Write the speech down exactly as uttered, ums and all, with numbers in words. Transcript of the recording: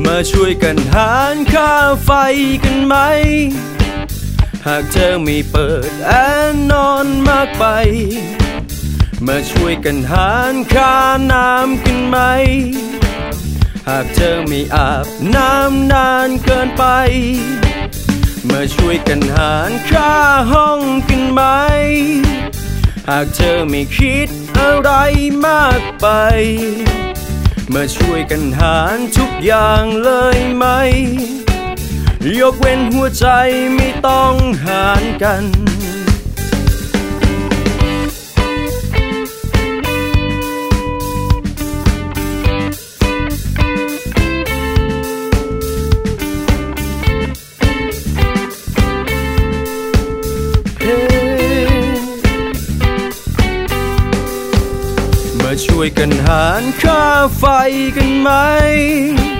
มาช่วยกันหารค่าไฟกันไหมหากเธอไม่เปิดแอร์นอนมากไปมาช่วยกันหารค่าน้ำกันไหมหากเธอไม่อาบน้ำนานเกินไปมาช่วยกันหารค่าห้องกันไหมหากเธอไม่คิดอะไรมากไปมาช่วยกันหารทุกอย่างเลยไหมยกเว้นหัวใจไม่ต้องหารกันมาช่วยกันหารค่าไฟกันไหม